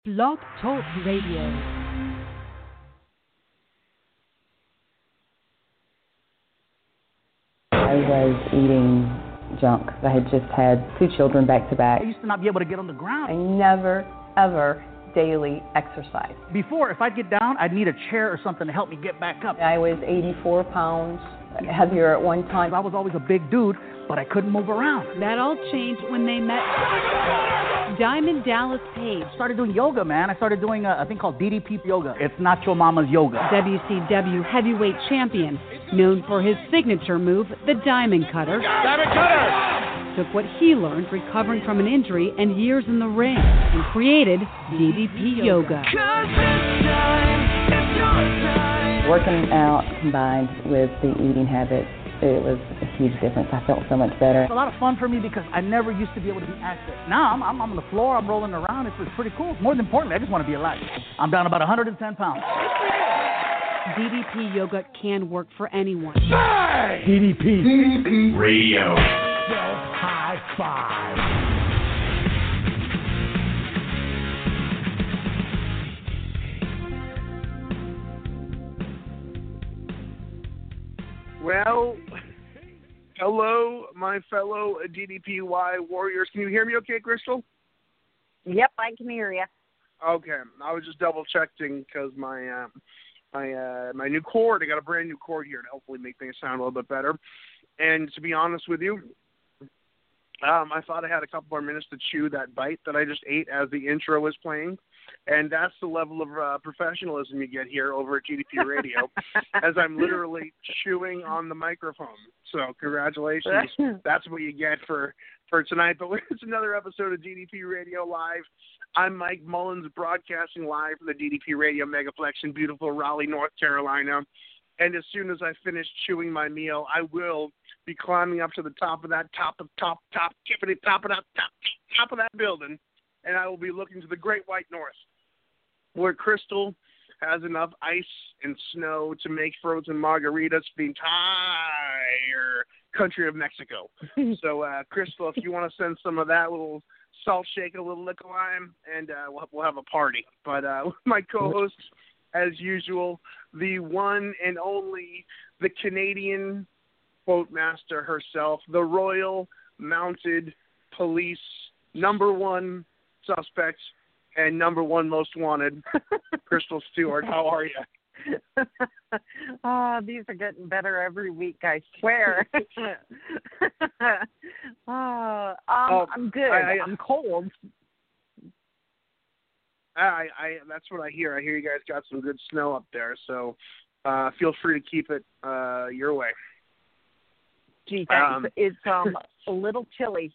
Blog Talk Radio. I was eating junk. I had just had 2 children back to back. I used to not be able to get on the ground. I never, ever daily exercise. Before, if I'd get down, I'd need a chair or something to help me get back up. I was 84 pounds heavier at one time. I was always a big dude, but I couldn't move around. That all changed when they met Diamond Dallas Page. I started doing yoga, man. I started doing a thing called DDP yoga. It's not your mama's yoga. WCW heavyweight champion, known for his signature move, the Diamond Cutter. Diamond Cutter! Took what he learned recovering from an injury and years in the ring and created DDP Yoga. Working out combined with the eating habits, it was a huge difference. I felt so much better. It's a lot of fun for me because I never used to be able to be active. Now I'm on the floor, I'm rolling around. It's pretty cool. More than importantly, I just want to be alive. I'm down about 110 pounds. DDP Yoga can work for anyone. Hey! DDP Radio. High five. Well, hello, my fellow DDPY warriors. Can you hear me okay, Crystal? Yep, I can hear you. Okay, I was just double checking because my new cord, I got a brand new cord here to hopefully make things sound a little bit better. And to be honest with you, I thought I had a couple more minutes to chew that bite that I just ate as the intro was playing. And that's the level of professionalism you get here over at GDP Radio, as I'm literally chewing on the microphone. So congratulations. That's what you get for tonight. But it's another episode of DDP Radio Live. I'm Mike Mullins, broadcasting live from the DDP Radio Megaplex in beautiful Raleigh, North Carolina. And as soon as I finish chewing my meal, I will be climbing up to the top of that top of that building, and I will be looking to the Great White North, where Crystal has enough ice and snow to make frozen margaritas for the entire country of Mexico. So, Crystal, if you want to send some of that little salt shake, a little liquor lime, and we'll have a party. But my co-host, as usual, the one and only, the Canadian quote master herself, the Royal Mounted Police #1 suspect and #1 most wanted, Crystal Stewart. How are you? These are getting better every week, I swear. I'm good. I'm cold. That's what I hear. I hear you guys got some good snow up there, so feel free to keep it your way. Gee, thanks. It's a little chilly.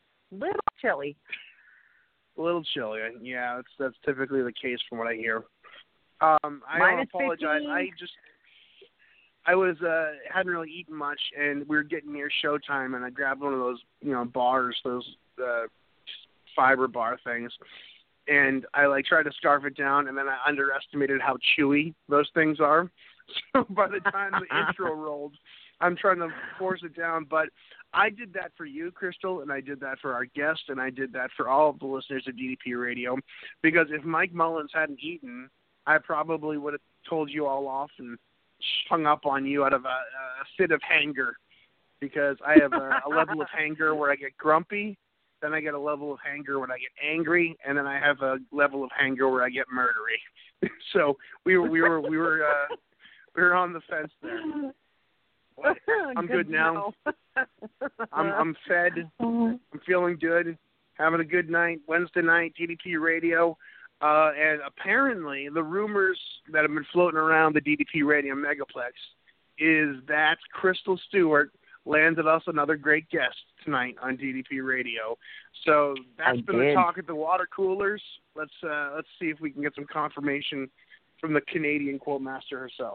A little chilly, yeah. That's typically the case from what I hear. I apologize. 15. I was hadn't really eaten much, and we were getting near showtime, and I grabbed one of those bars, those fiber bar things, and I tried to scarf it down, and then I underestimated how chewy those things are. So by the time the intro rolled, I'm trying to force it down, but I did that for you, Crystal, and I did that for our guest, and I did that for all of the listeners of DDP Radio, because if Mike Mullins hadn't eaten, I probably would have told you all off and hung up on you out of a fit of hanger, because I have a level of hanger where I get grumpy, then I get a level of hanger when I get angry, and then I have a level of hanger where I get murdery. So we were on the fence there. Well, I'm good now. I'm fed. I'm feeling good. Having a good night. Wednesday night, DDP Radio. And apparently the rumors that have been floating around the DDP Radio Megaplex is that Crystal Stewart landed us another great guest tonight on DDP Radio. So that's been the talk at the water coolers. Let's see if we can get some confirmation from the Canadian quote master herself.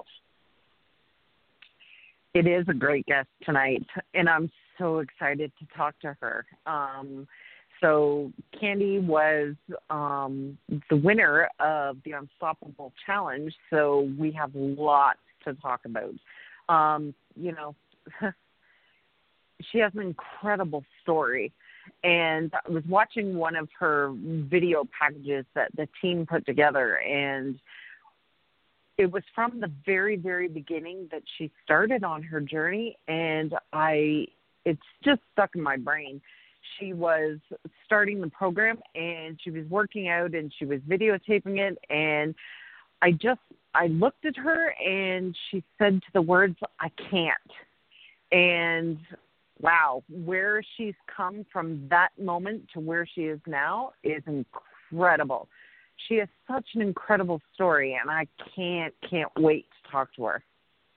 It is a great guest tonight, and I'm so excited to talk to her. So Candy was the winner of the Unstoppable Challenge, so we have lots to talk about. She has an incredible story, And I was watching one of her video packages that the team put together, and it was from the very, very beginning that she started on her journey, and it's just stuck in my brain. She was starting the program, and she was working out, and she was videotaping it, and I looked at her, and she said to the words, "I can't." And wow, where she's come from that moment to where she is now is incredible. She has such an incredible story, and I can't wait to talk to her.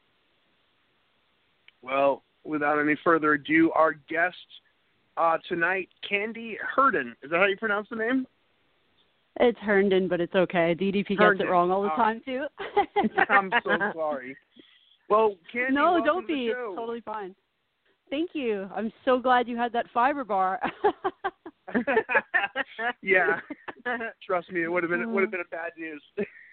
Well, without any further ado, our guest tonight, Candy Herndon. Is that how you pronounce the name? It's Herndon, but it's okay. DDP gets it wrong all the time, too. I'm so sorry. Well, Candy, no, don't be. It's totally fine. Thank you. I'm so glad you had that fiber bar. Yeah, trust me, it would have been a bad news.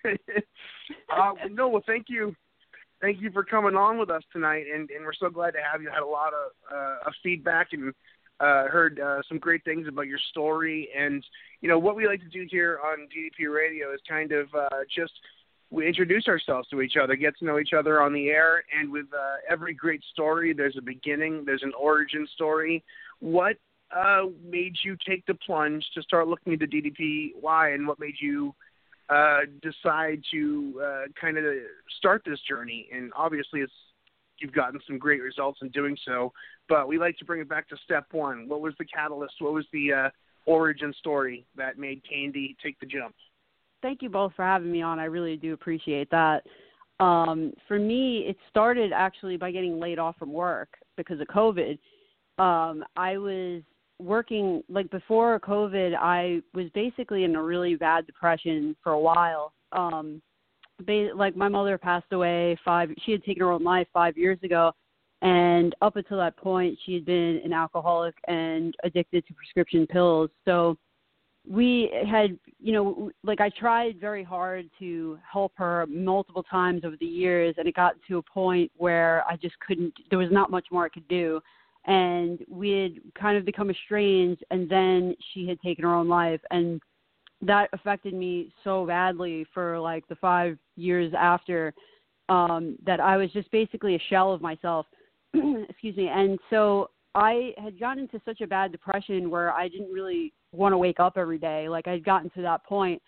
No, well, thank you for coming on with us tonight, and we're so glad to have you. Had a lot of feedback and heard some great things about your story, and what we like to do here on DDP Radio is kind of we introduce ourselves to each other, get to know each other on the air, and with every great story, there's a beginning, there's an origin story. What made you take the plunge to start looking into DDPY, and what made you decide to kind of start this journey? And obviously you've gotten some great results in doing so, but we like to bring it back to step one. What was the catalyst? What was the origin story that made Candy take the jump? Thank you both for having me on. I really do appreciate that. For me, it started actually by getting laid off from work because of COVID. I was working, like before COVID, I was basically in a really bad depression for a while. Like my mother passed away she had taken her own life 5 years ago. And up until that point, she had been an alcoholic and addicted to prescription pills. So we had, I tried very hard to help her multiple times over the years, and it got to a point where I just couldn't, there was not much more I could do. And we had kind of become estranged, and then she had taken her own life. And that affected me so badly for like the 5 years after that I was just basically a shell of myself. Excuse me. And so I had gotten into such a bad depression where I didn't really want to wake up every day. Like I'd gotten to that point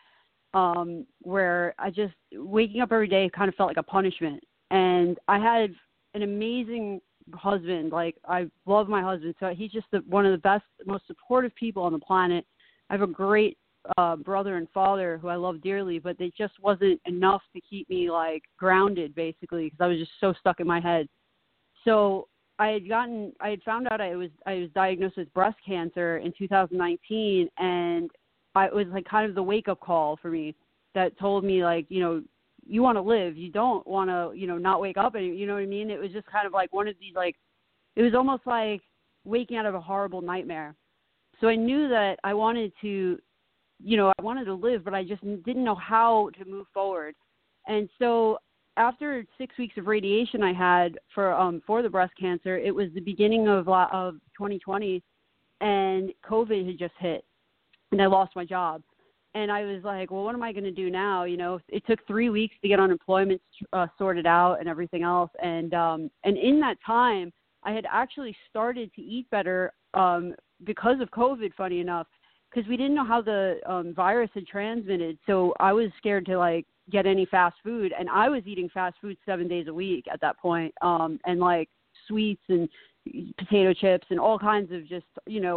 where I just waking up every day kind of felt like a punishment. And I had an amazing husband. Like I love my husband. So he's just one of the best, most supportive people on the planet. I have a great brother and father who I love dearly, but they just wasn't enough to keep me like grounded basically, because I was just so stuck in my head. So I had found out I was diagnosed with breast cancer in 2019, and it was like kind of the wake up call for me that told me like, you want to live, you don't want to, not wake up, and you know what I mean? It was just kind of like one of these, like, it was almost like waking out of a horrible nightmare. So I knew that I wanted to, I wanted to live, but I just didn't know how to move forward. And so after 6 weeks of radiation I had for the breast cancer, it was the beginning of 2020, and COVID had just hit, and I lost my job. And I was like, well, what am I going to do now? It took 3 weeks to get unemployment sorted out and everything else. And in that time, I had actually started to eat better because of COVID, funny enough, because we didn't know how the virus had transmitted. So I was scared to like get any fast food, and I was eating fast food 7 days a week at that point, and like sweets and potato chips and all kinds of just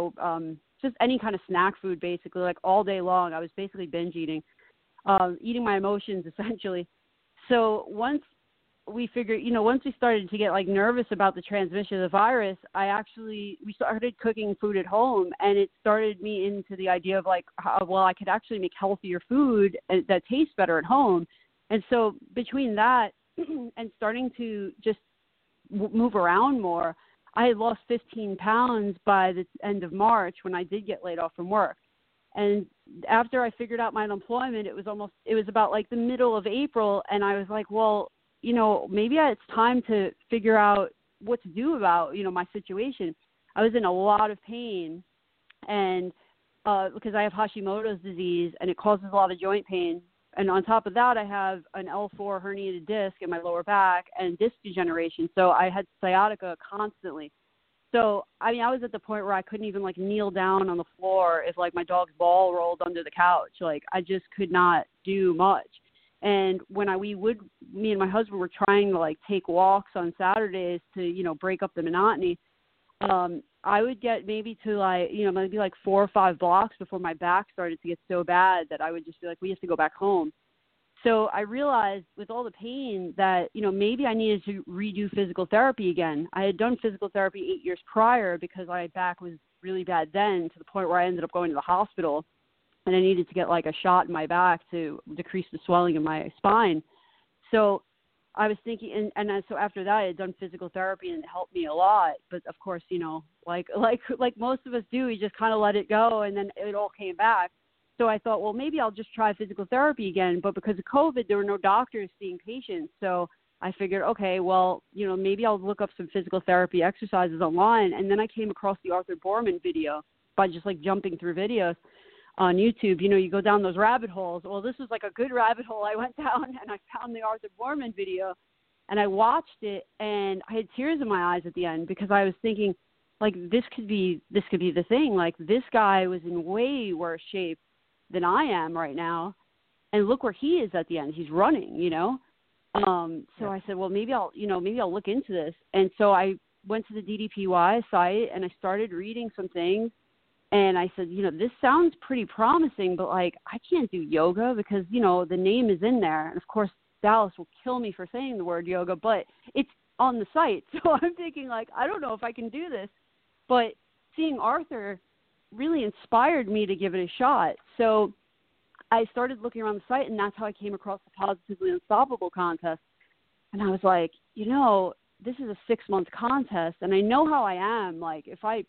any kind of snack food, basically, like all day long. I was basically binge eating my emotions essentially. So once we figured, once we started to get like nervous about the transmission of the virus, we started cooking food at home, and it started me into the idea of like, I could actually make healthier food that tastes better at home. And so between that and starting to just move around more, I had lost 15 pounds by the end of March when I did get laid off from work. And after I figured out my unemployment, it was about like the middle of April, and I was like, well, maybe it's time to figure out what to do about, my situation. I was in a lot of pain, and because I have Hashimoto's disease and it causes a lot of joint pain. And on top of that, I have an L4 herniated disc in my lower back and disc degeneration. So I had sciatica constantly. So, I mean, I was at the point where I couldn't even, like, kneel down on the floor if, like, my dog's ball rolled under the couch. Like, I just could not do much. And when me and my husband were trying to, like, take walks on Saturdays to, you know, break up the monotony, I would get maybe to, like, you know, maybe like 4 or 5 blocks before my back started to get so bad that I would just be like, we have to go back home. So I realized with all the pain that, you know, maybe I needed to redo physical therapy again. I had done physical therapy 8 years prior because my back was really bad then, to the point where I ended up going to the hospital, and I needed to get, like, a shot in my back to decrease the swelling in my spine. So I was thinking, and so after that, I had done physical therapy, and it helped me a lot. But of course, you know, like most of us do, we just kind of let it go, and then it all came back. So I thought, well, maybe I'll just try physical therapy again. But because of COVID, there were no doctors seeing patients. So I figured, okay, well, you know, maybe I'll look up some physical therapy exercises online. And then I came across the Arthur Boorman video by just, like, jumping through videos on YouTube. You know, you go down those rabbit holes. Well, this was like a good rabbit hole I went down, and I found the Arthur Boorman video, and I watched it, and I had tears in my eyes at the end because I was thinking, like, this could be the thing. Like, this guy was in way worse shape than I am right now, and look where he is at the end. He's running, you know. So I said, well, maybe I'll look into this. And so I went to the DDPY site, and I started reading some things. And I said, you know, this sounds pretty promising, but, like, I can't do yoga because, you know, the name is in there. And, of course, Dallas will kill me for saying the word yoga, but it's on the site. So I'm thinking, like, I don't know if I can do this. But seeing Arthur really inspired me to give it a shot. So I started looking around the site, and that's how I came across the Positively Unstoppable contest. And I was like, you know, this is a 6-month contest, and I know how I am. Like, if I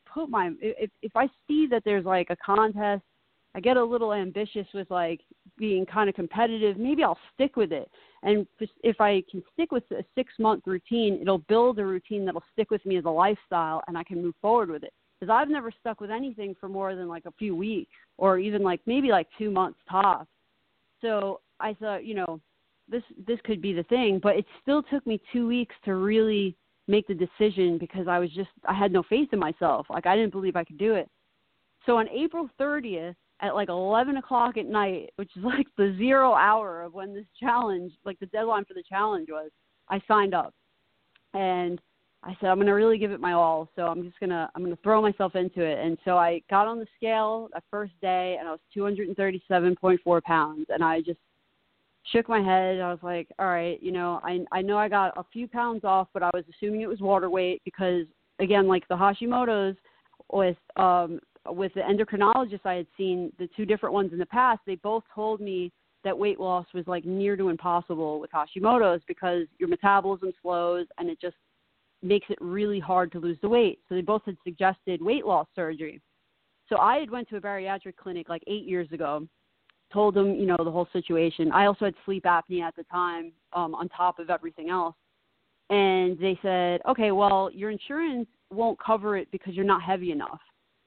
see that there's, like, a contest, I get a little ambitious with, like, being kind of competitive. Maybe I'll stick with it. And if I can stick with a 6-month routine, it'll build a routine that'll stick with me as a lifestyle, and I can move forward with it. Because I've never stuck with anything for more than, like, a few weeks, or even, like, maybe, like, 2 months tops. So I thought, you know, this could be the thing, but it still took me 2 weeks to really make the decision because I had no faith in myself. Like, I didn't believe I could do it. So on April 30th at like 11 o'clock at night, which is like the 0 hour of when this challenge, like the deadline for the challenge was, I signed up, and I said, I'm going to really give it my all. So I'm going to throw myself into it. And so I got on the scale that first day, and I was 237.4 pounds, and I just shook my head. I was like, all right, you know, I know I got a few pounds off, but I was assuming it was water weight because, again, like the Hashimoto's with the endocrinologist I had seen, the 2 different ones in the past, they both told me that weight loss was like near to impossible with Hashimoto's because your metabolism slows and it just makes it really hard to lose the weight. So they both had suggested weight loss surgery. So I had went to a bariatric clinic like 8 years ago, told them, you know, the whole situation. I also had sleep apnea at the time on top of everything else. And they said, okay, well, your insurance won't cover it because you're not heavy enough.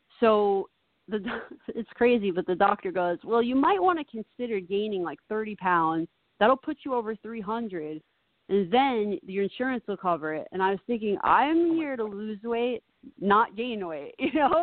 So it's crazy, but the doctor goes, well, you might want to consider gaining like 30 pounds. That'll put you over 300, and then your insurance will cover it. And I was thinking, I'm here to lose weight, not gain weight, you know?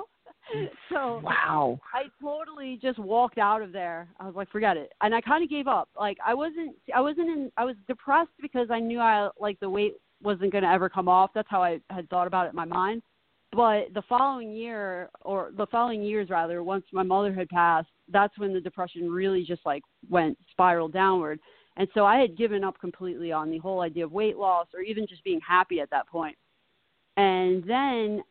So wow. I totally just walked out of there. I was like, forget it. And I kind of gave up. Like I was depressed because I knew the weight wasn't going to ever come off. That's how I had thought about it in my mind. But the following year, or the following years rather, once my mother had passed, that's when the depression really just like spiraled downward. And so I had given up completely on the whole idea of weight loss or even just being happy at that point. And then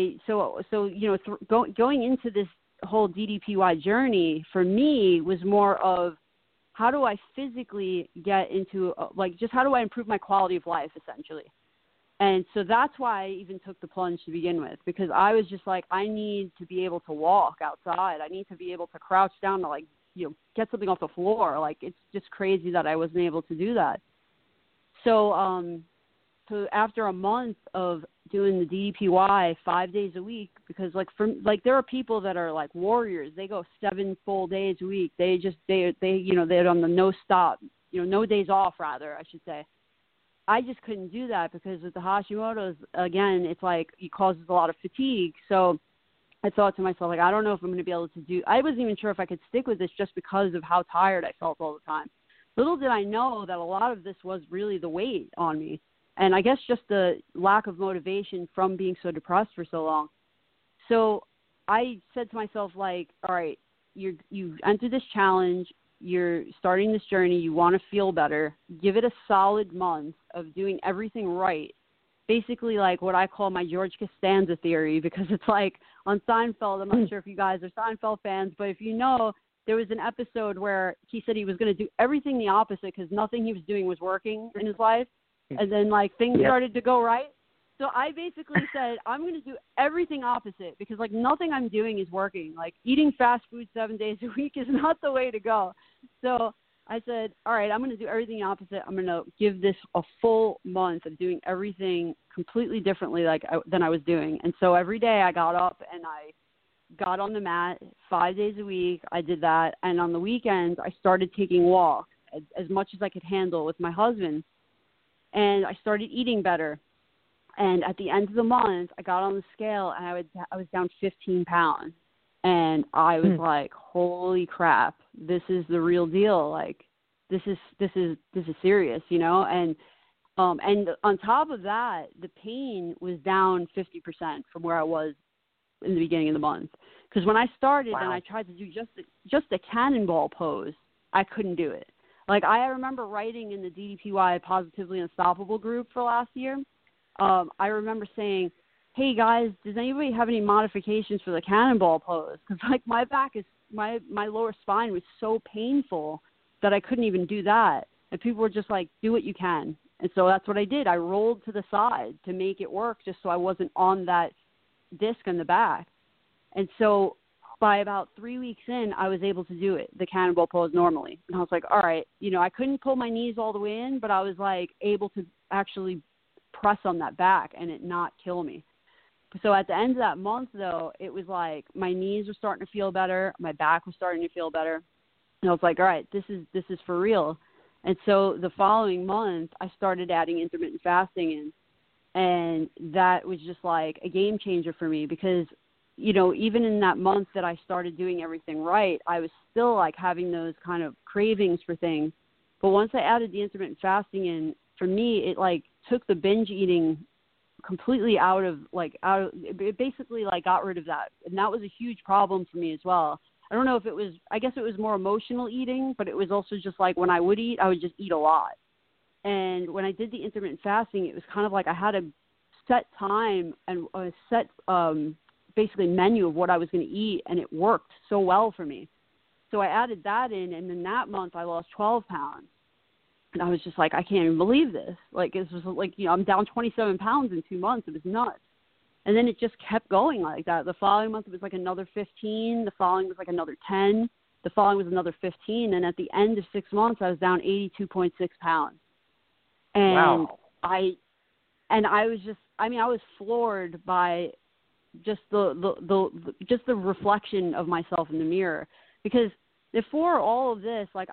going into this whole DDPY journey for me was more of how do I physically get into, just how do I improve my quality of life essentially. And so that's why I even took the plunge to begin with, because I was just like, I need to be able to walk outside. I need to be able to crouch down to get something off the floor. Like, it's just crazy that I wasn't able to do that. So, so after a month of doing the DDPY 5 days a week because there are people that are like warriors. They go 7 full days a week. They're on the no stop, no days off rather, I should say. I just couldn't do that because with the Hashimoto's, again, it's like it causes a lot of fatigue. So I thought to myself, like, I don't know if I'm going to be able to do – I wasn't even sure if I could stick with this just because of how tired I felt all the time. Little did I know that a lot of this was really the weight on me. And I guess just the lack of motivation from being so depressed for so long. So I said to myself, like, all right, you entered this challenge. You're starting this journey. You want to feel better. Give it a solid month of doing everything right. Basically like what I call my George Costanza theory, because it's like on Seinfeld, I'm not sure if you guys are Seinfeld fans, but if you know, there was an episode where he said he was going to do everything the opposite because nothing he was doing was working in his life. And then like things started to go right. So I basically said, I'm going to do everything opposite because like nothing I'm doing is working. Like eating fast food 7 days a week is not the way to go. So I said, all right, I'm going to do everything opposite. I'm going to give this a full month of doing everything completely differently than I was doing. And so every day I got up and I got on the mat 5 days a week. I did that. And on the weekends, I started taking walks as much as I could handle with my husband. And I started eating better. And at the end of the month, I got on the scale and I was down 15 pounds. And I was like, holy crap, this is the real deal. Like, this is serious, And on top of that, the pain was down 50% from where I was in the beginning of the month. Because when I started and I tried to do just a cannonball pose, I couldn't do it. Like, I remember writing in the DDPY Positively Unstoppable group for last year. I remember saying, hey guys, does anybody have any modifications for the cannonball pose? Because like my lower spine was so painful that I couldn't even do that. And people were just like, do what you can. And so that's what I did. I rolled to the side to make it work just so I wasn't on that disc in the back. And so by about 3 weeks in, I was able to do it, the cannonball pose normally. And I was like, all right, I couldn't pull my knees all the way in, but I was like able to actually press on that back and it not kill me. So at the end of that month, though, it was like my knees were starting to feel better. My back was starting to feel better. And I was like, all right, this is for real. And so the following month, I started adding intermittent fasting in. And that was just like a game changer for me because, even in that month that I started doing everything right, I was still like having those kind of cravings for things. But once I added the intermittent fasting in, for me, it like took the binge eating completely it basically like got rid of that. And that was a huge problem for me as well. I don't know if I guess it was more emotional eating, but it was also just like when I would eat, I would just eat a lot. And when I did the intermittent fasting, it was kind of like I had a set time and a set basically menu of what I was going to eat, and it worked so well for me. So I added that in, and then that month I lost 12 pounds. And I was just like, I can't even believe this. Like, this was like, I'm down 27 pounds in 2 months. It was nuts. And then it just kept going like that. The following month, it was like another 15. The following was like another 10. The following was another 15. And at the end of 6 months, I was down 82.6 pounds. And wow. I was just, I was floored by just the reflection of myself in the mirror. Because before all of this, like,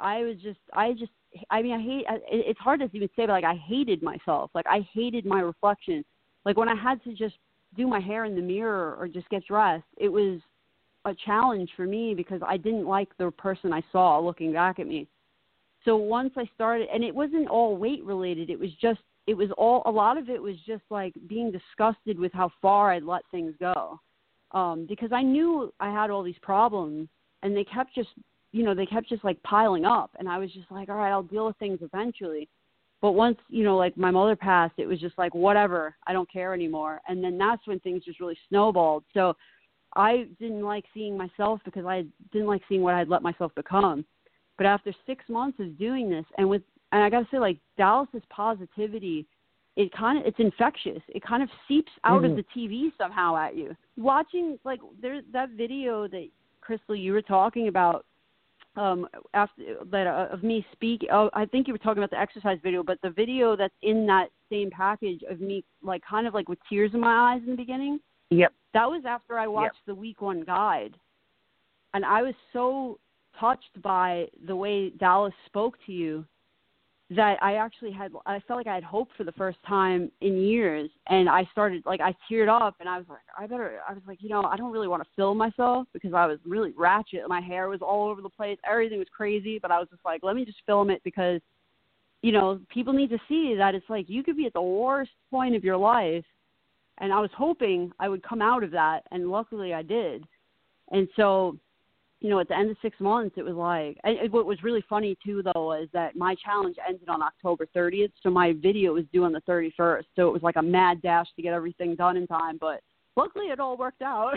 it's hard to even say, but like I hated myself. Like I hated my reflection. Like when I had to just do my hair in the mirror or just get dressed, it was a challenge for me because I didn't like the person I saw looking back at me. So once I started, and it wasn't all weight related, a lot of it was just like being disgusted with how far I'd let things go. Because I knew I had all these problems and they kept just like piling up, and I was just like, all right, I'll deal with things eventually. But once, like my mother passed, it was just like, whatever, I don't care anymore. And then that's when things just really snowballed. So I didn't like seeing myself because I didn't like seeing what I'd let myself become. But after 6 months of doing this, and I got to say, like, Dallas's positivity, it's infectious. It kind of seeps out of the TV somehow at you. Watching, like, there's that video that, Crystal, you were talking about, after that of me speak. Oh, I think you were talking about the exercise video, but the video that's in that same package of me, like kind of like with tears in my eyes in the beginning. Yep. That was after I watched the week 1 guide, and I was so touched by the way Dallas spoke to you that I felt like I had hope for the first time in years, and I started, like, I teared up, and I was like, you know, I don't really want to film myself because I was really ratchet. My hair was all over the place. Everything was crazy, but I was just like, let me just film it because, you know, people need to see that it's like you could be at the worst point of your life, and I was hoping I would come out of that, and luckily I did. And so, you know, at the end of 6 months, it was like, what was really funny too, though, was that my challenge ended on October 30th. So my video was due on the 31st. So it was like a mad dash to get everything done in time. But luckily it all worked out.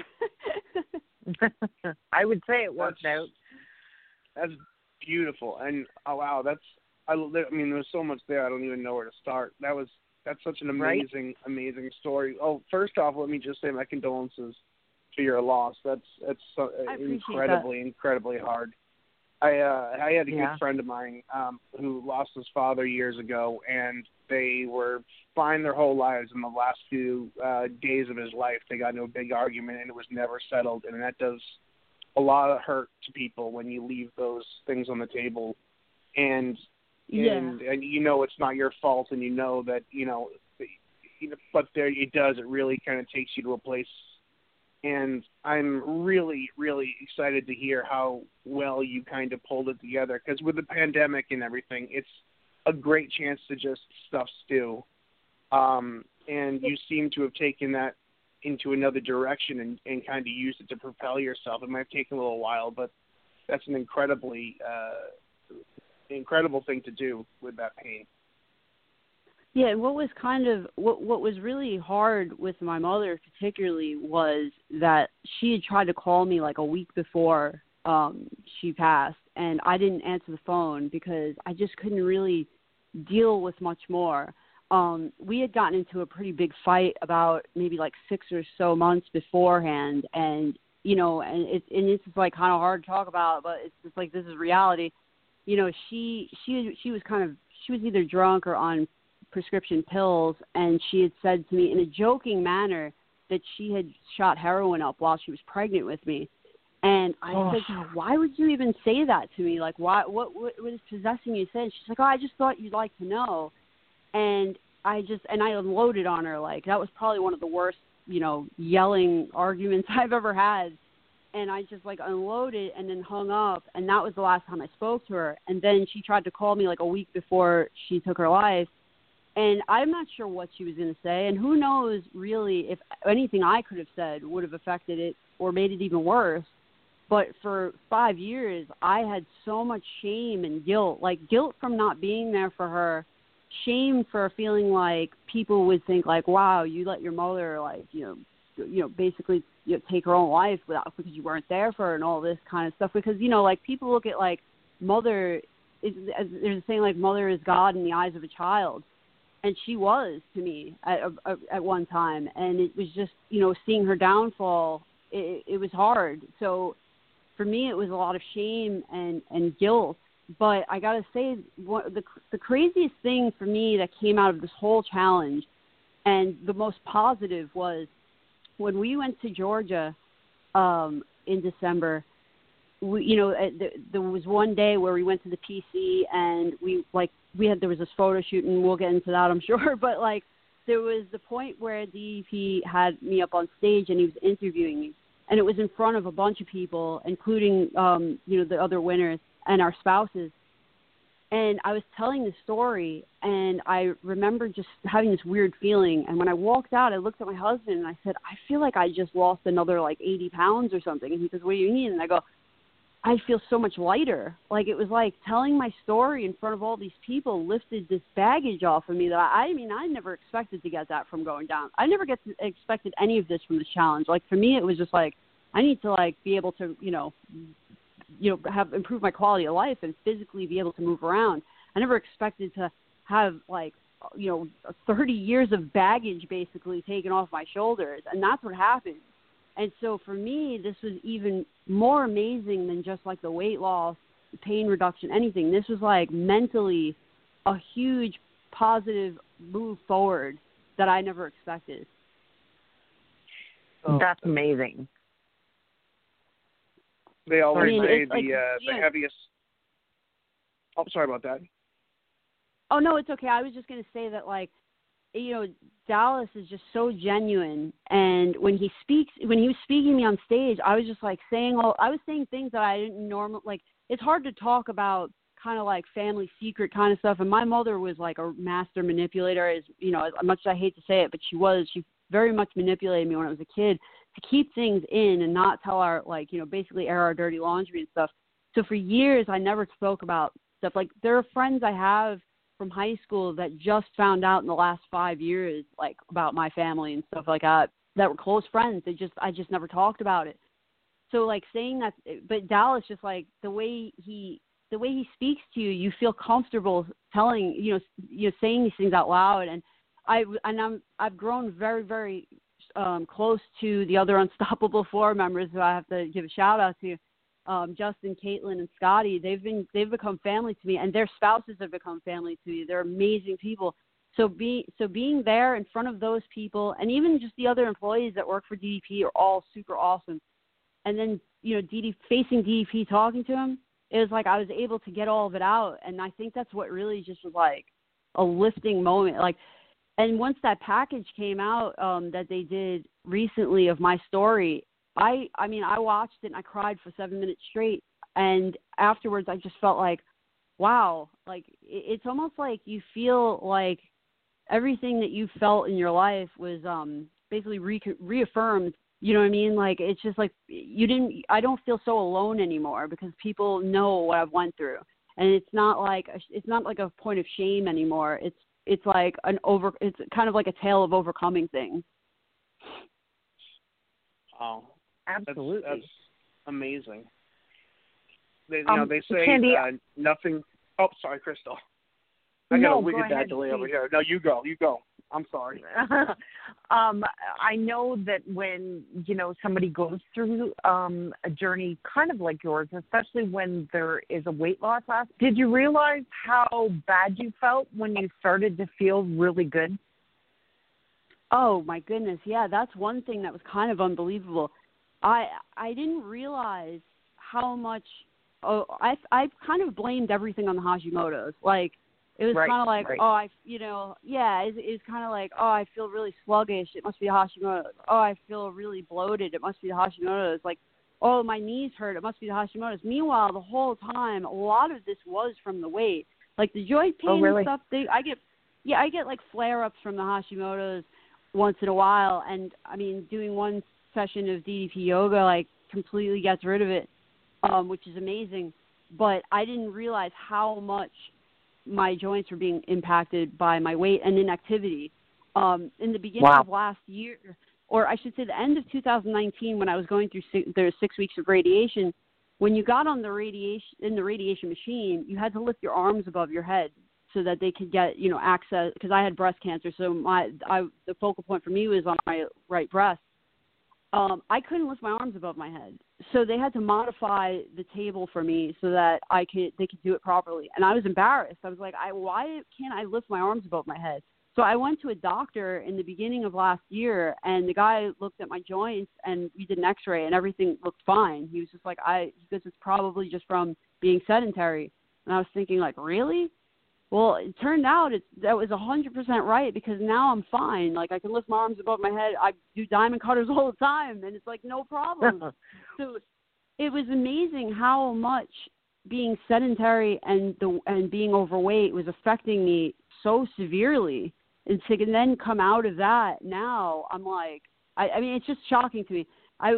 I would say it worked out. That's beautiful. And, oh, wow, I mean, there's so much there. I don't even know where to start. That's such an amazing, amazing story. Oh, first off, let me just say my condolences to your loss. That's incredibly hard. I had a good friend of mine who lost his father years ago, and they were fine their whole lives. In the last few days of his life, they got into a big argument, and it was never settled. And that does a lot of hurt to people when you leave those things on the table, and you know it's not your fault, and you know that but there it does. It really kind of takes you to a place. And I'm really, really excited to hear how well you kind of pulled it together. Because with the pandemic and everything, it's a great chance to just stuff stew. And you seem to have taken that into another direction and kind of used it to propel yourself. It might have taken a little while, but that's an incredible thing to do with that pain. Yeah, and what was really hard with my mother particularly was that she had tried to call me like a week before she passed, and I didn't answer the phone because I just couldn't really deal with much more. We had gotten into a pretty big fight about maybe like 6 or so months beforehand, and you know, and this is like kind of hard to talk about, but it's just like this is reality. You know, she was either drunk or on prescription pills, and she had said to me in a joking manner that she had shot heroin up while she was pregnant with me. And I said to her, why would you even say that to me? Like, why? What is possessing you to say? And she's like, I just thought you'd like to know. And I unloaded on her. Like, that was probably one of the worst, you know, yelling arguments I've ever had. And I just like unloaded and then hung up. And that was the last time I spoke to her. And then she tried to call me like a week before she took her life. And I'm not sure what she was going to say, and who knows really if anything I could have said would have affected it or made it even worse. But for 5 years, I had so much shame and guilt, like guilt from not being there for her, shame for feeling like people would think like, wow, you let your mother like, basically take her own life because you weren't there for her and all this kind of stuff. Because, you know, like people look at like mother, there's a saying like mother is God in the eyes of a child. And she was to me at one time. And it was just, you know, seeing her downfall, it was hard. So for me, it was a lot of shame and guilt. But I got to say, the craziest thing for me that came out of this whole challenge and the most positive was when we went to Georgia in December. There was one day where we went to the PC and there was this photo shoot, and we'll get into that, I'm sure. But like, there was the point where DEP had me up on stage and he was interviewing me, and it was in front of a bunch of people, including, the other winners and our spouses. And I was telling the story, and I remember just having this weird feeling. And when I walked out, I looked at my husband and I said, I feel like I just lost another like 80 pounds or something. And he says, what do you mean? And I go, I feel so much lighter. Like, it was like telling my story in front of all these people lifted this baggage off of me that I never expected to get that from going down. I never expected any of this from this challenge. Like, for me, it was just like, I need to like be able to, have improve my quality of life and physically be able to move around. I never expected to have 30 years of baggage basically taken off my shoulders. And that's what happened. And so for me, this was even more amazing than just like the weight loss. pain reduction, anything. This was like mentally a huge positive move forward that I never expected. That's amazing. They always say like, the heaviest. Oh, sorry about that. Oh, no, it's okay. I was just going to say that, like, you know, Dallas is just so genuine. And when he was speaking to me on stage, I was just like I was saying things that I didn't normally, like, it's hard to talk about kind of like family secret kind of stuff. And my mother was like a master manipulator, as you know, as much as I hate to say it, but she very much manipulated me when I was a kid to keep things in and not tell our, like, you know, basically air our dirty laundry and stuff. So for years, I never spoke about stuff. Like, there are friends I have from high school that just found out in the last 5 years, like, about my family and stuff like that were close friends. I just never talked about it. So, like, saying that, but Dallas, just like the way he speaks to you, you feel comfortable telling, you know, saying these things out loud. And I've grown very, very close to the other Unstoppable 4 members who I have to give a shout out to. Justin, Caitlin, and Scotty. They've become family to me, and their spouses have become family to me. They're amazing people. So being there in front of those people, and even just the other employees that work for DDP are all super awesome. And then, you know, facing DDP, talking to him, it was like I was able to get all of it out. And I think that's what really just was like a lifting moment. Like, and once that package came out that they did recently of my story, I mean, I watched it and I cried for 7 minutes straight. And afterwards, I just felt like, wow, like it's almost like you feel like everything that you felt in your life was basically reaffirmed. You know what I mean? Like, it's just like I don't feel so alone anymore because people know what I've went through. And it's not like a point of shame anymore. It's like it's kind of like a tale of overcoming things. Oh, absolutely. That's amazing. They say Candy, nothing. Oh, sorry, Crystal. I got a wicked bad delay over here. No, you go. I'm sorry. I know that when, you know, somebody goes through a journey kind of like yours, especially when there is a weight loss aspect, did you realize how bad you felt when you started to feel really good? Oh, my goodness. Yeah, that's one thing that was kind of unbelievable. I didn't realize how much I kind of blamed everything on the Hashimoto's. Like, it was kind of like, it's kind of like, oh, I feel really sluggish. It must be Hashimoto's. Oh, I feel really bloated. It must be the Hashimoto's. Like, oh, my knees hurt. It must be the Hashimoto's. Meanwhile, the whole time, a lot of this was from the weight. Like, the joint pain and stuff, I get like flare-ups from the Hashimoto's once in a while. And, I mean, doing one session of DDP yoga, like, completely gets rid of it, which is amazing. But I didn't realize how much my joints were being impacted by my weight and inactivity. In the beginning of last year, or I should say the end of 2019, when I was going through the 6 weeks of radiation, when you got on the radiation machine, you had to lift your arms above your head so that they could get, you know, access, because I had breast cancer. So the focal point for me was on my right breast. I couldn't lift my arms above my head. So they had to modify the table for me so that they could do it properly. And I was embarrassed. I was like, why can't I lift my arms above my head? So I went to a doctor in the beginning of last year, and the guy looked at my joints, and we did an x-ray, and everything looked fine. He was just like, this is probably just from being sedentary. And I was thinking, like, really? Well, it turned out that was 100% right, because now I'm fine. Like, I can lift my arms above my head. I do diamond cutters all the time, and it's like no problem. So it was amazing how much being sedentary and being overweight was affecting me so severely. And to then come out of that now, I'm like, I mean, it's just shocking to me. I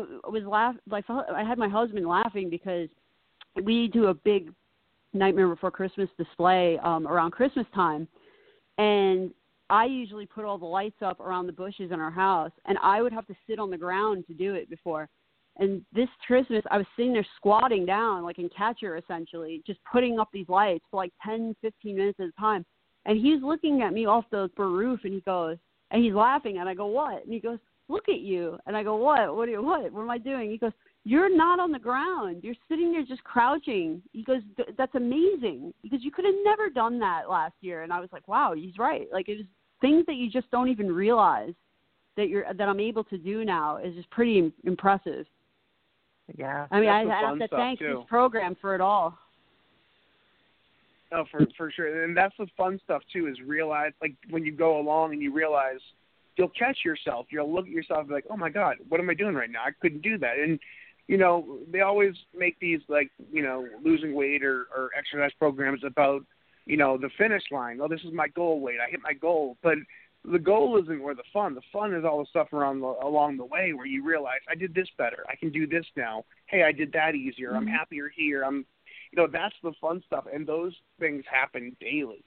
had my husband laughing because we do a big Nightmare Before Christmas display around Christmas time, and I usually put all the lights up around the bushes in our house, and I would have to sit on the ground to do it before. And this Christmas, I was sitting there squatting down, like in Catcher, essentially, just putting up these lights for like 10, 15 minutes at a time. And he's looking at me off the roof, and he goes, and he's laughing, and I go, what? And he goes, look at you. And I go, what? What am I doing? He goes, you're not on the ground. You're sitting there just crouching. He goes, that's amazing, because you could have never done that last year. And I was like, wow, he's right. Like, it's things that you just don't even realize that I'm able to do now is just pretty impressive. Yeah. I mean, I have to stuff, thank too. this program for it all. Oh, for sure. And that's the fun stuff, too, is realize, like, when you go along and you realize, you'll catch yourself. You'll look at yourself and be like, oh, my God, what am I doing right now? I couldn't do that. And, you know, they always make these, like, you know, losing weight or exercise programs about, you know, the finish line. Oh, this is my goal weight. I hit my goal. But the goal isn't where the fun. The fun is all the stuff along the way where you realize, I did this better. I can do this now. Hey, I did that easier. I'm happier here. You know, that's the fun stuff, and those things happen daily.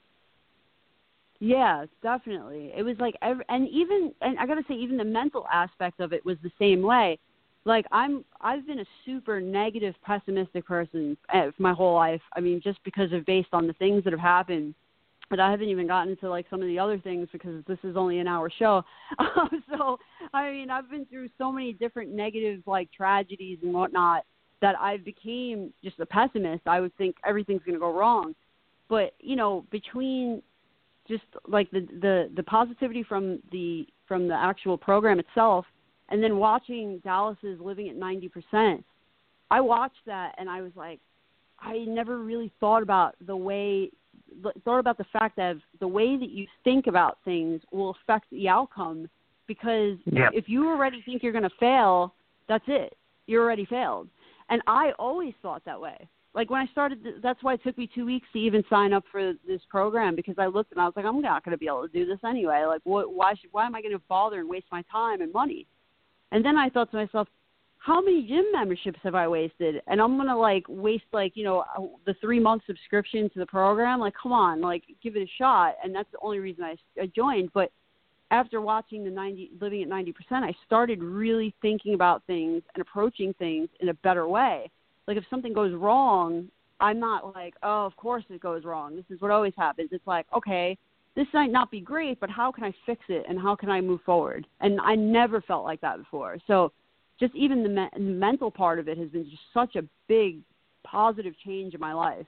Yeah, definitely. It was like, and I gotta say, even the mental aspect of it was the same way. Like, I've been a super negative, pessimistic person my whole life. I mean, just based on the things that have happened. But I haven't even gotten to, like, some of the other things because this is only an hour show. So, I mean, I've been through so many different negative, like, tragedies and whatnot that I became just a pessimist. I would think everything's going to go wrong. But, you know, between just, like, the positivity from the actual program itself and then watching Dallas's Living at 90%, I watched that and I was like, I never really thought about the fact that the way that you think about things will affect the outcome, because if you already think you're going to fail, that's it. You already failed. And I always thought that way. Like, when I started, that's why it took me 2 weeks to even sign up for this program, because I looked and I was like, I'm not going to be able to do this anyway. Like, why am I going to bother and waste my time and money? And then I thought to myself, how many gym memberships have I wasted? And I'm going to, like, waste, like, you know, the 3-month subscription to the program. Like, come on, like, give it a shot. And that's the only reason I joined. But after watching Living at 90%, I started really thinking about things and approaching things in a better way. Like, if something goes wrong, I'm not like, oh, of course it goes wrong. This is what always happens. It's like, okay, this might not be great, but how can I fix it and how can I move forward? And I never felt like that before. So just even the mental part of it has been just such a big positive change in my life.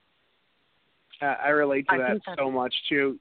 I relate to that so much too.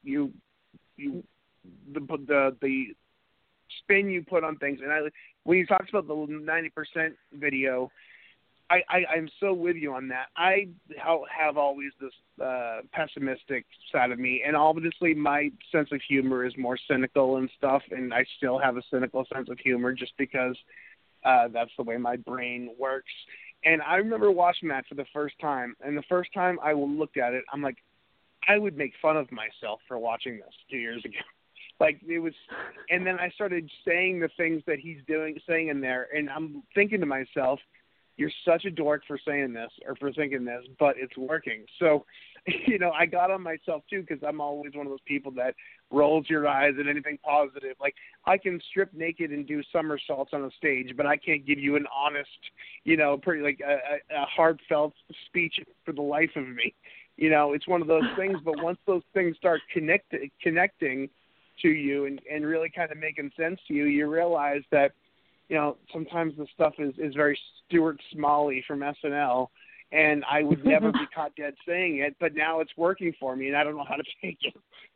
The spin you put on things, and when you talked about the 90% video, I'm so with you on that. I have always this pessimistic side of me, and obviously my sense of humor is more cynical and stuff, and I still have a cynical sense of humor just because that's the way my brain works. And I remember watching that for the first time, and the first time I looked at it, I'm like, I would make fun of myself for watching this 2 years ago. Like, it was, and then I started saying the things that he's saying in there, and I'm thinking to myself, you're such a dork for saying this or for thinking this, but it's working. So, you know, I got on myself too, because I'm always one of those people that rolls your eyes at anything positive. Like, I can strip naked and do somersaults on a stage, but I can't give you an honest, you know, pretty like a heartfelt speech for the life of me. You know, it's one of those things, but once those things start connecting to you and really kind of making sense to you, you realize that, you know, sometimes the stuff is very Stuart Smalley from SNL, and I would never be caught dead saying it, but now it's working for me, and I don't know how to take it.